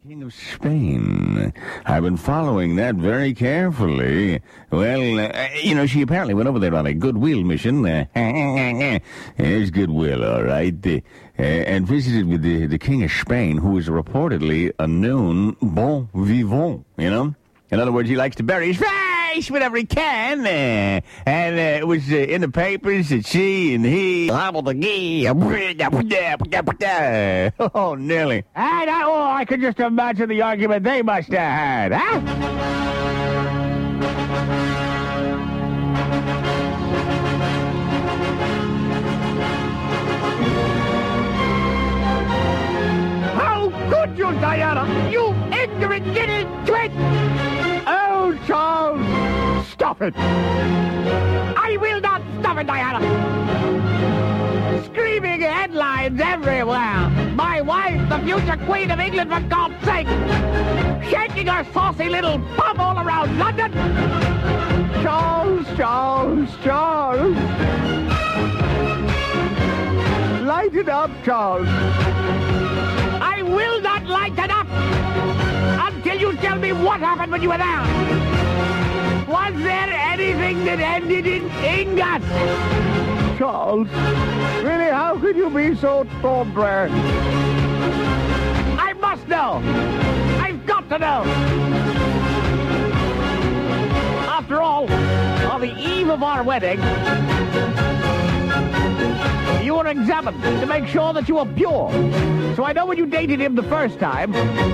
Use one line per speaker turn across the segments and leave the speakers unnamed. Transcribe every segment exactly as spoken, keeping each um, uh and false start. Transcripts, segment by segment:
King of Spain. I've been following that very carefully. Well, uh, you know, she apparently went over there on a goodwill mission. Uh, there's goodwill, all right. Uh, and visited with the, the King of Spain, who is reportedly a known bon vivant, you know? In other words, he likes to bury his face whenever he can. Uh, and uh, it was uh, in the papers that she and he... Oh, nearly.
And I, oh, I could just imagine the argument they must have had, huh? How could you, Diana? You ignorant little twit! Oh, Charles, stop it! I will not stop it, Diana! Screaming headlines everywhere! My wife, the future Queen of England, for God's sake! Shaking her saucy little bum all around London! Charles, Charles, Charles! Light it up, Charles! I will not light it up! Until you tell me what happened when you were there! Was there anything that ended in ingots? Charles, really, how could you be so thought-brand? I must know! I've got to know! After all, on the eve of our wedding, you were examined to make sure that you were pure. So I know when you dated him the first time,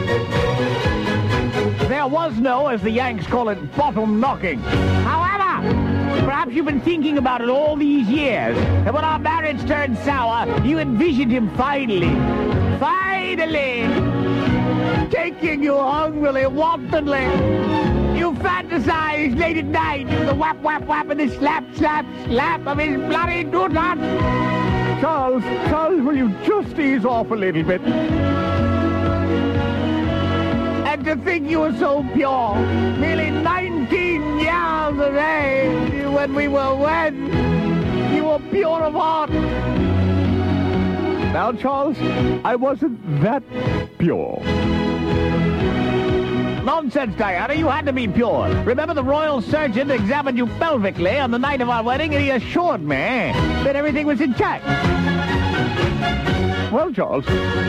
there was no, as the Yanks call it, bottom knocking. However, perhaps you've been thinking about it all these years, and when our marriage turned sour, you envisioned him finally, finally, taking you hungrily, wantonly. You fantasized late at night with the whap, whap, whap, and the slap, slap, slap of his bloody doodah. Charles, Charles, will you just ease off a little bit? And to think you were so pure, nearly nineteen years of age when we were wed, you were pure of heart. Now, Charles, I wasn't that pure. Nonsense, Diana, you had to be pure. Remember, the royal surgeon examined you pelvically on the night of our wedding, and he assured me that everything was intact. Well, Charles,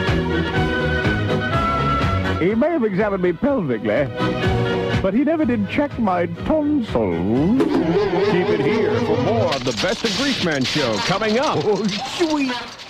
he may have examined me pelvically, but he never did check my tonsils.
Keep it here for more of the Best of Greaseman show coming up.
Oh, sweet.